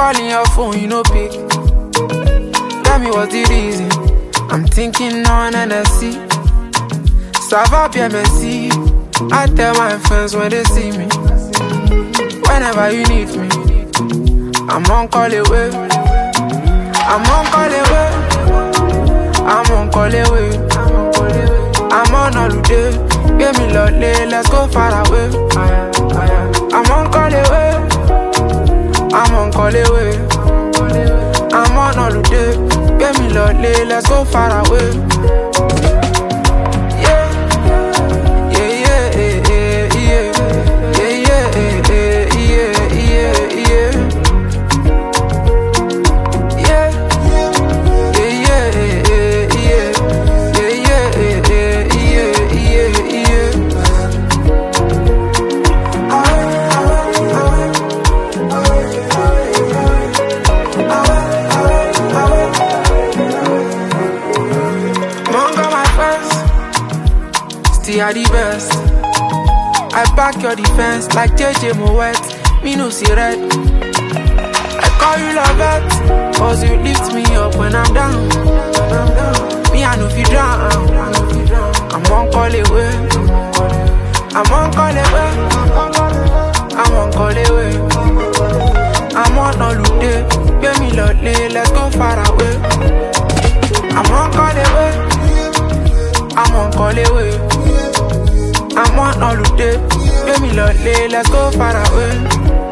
calling your phone, you no pick. Tell me what's the reason. I'm thinking on NSC. Ça va bien, merci. I tell my friends when they see me. Whenever you need me, I'm on call away. I'm on call away. I'm on call away. I'm on holiday. Give me lovely, let's go far away. I'm on call away. I'm on call away. I'm on holiday. Give me lovely, let's go far away. Are the best. I back your defense like JJ Moet. Me no see red. I call you Lovette, cause you lift me up when I'm down. Me I know if you drown. I'm on call away. I'm on call away. I'm on call away. I'm on holiday. Give me lovely, let's go far away. I'm on call away. I'm on call away. I'm on holiday. Give me lovely, let's go far away.